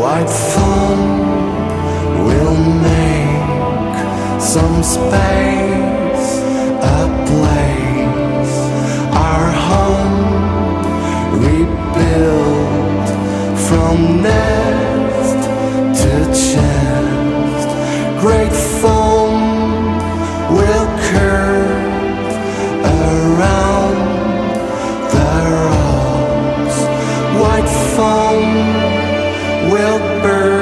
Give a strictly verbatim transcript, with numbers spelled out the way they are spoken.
White foam will make some space ablaze. Our home rebuilt from nest to chest. Great foam will curve around the rocks. White foam will burn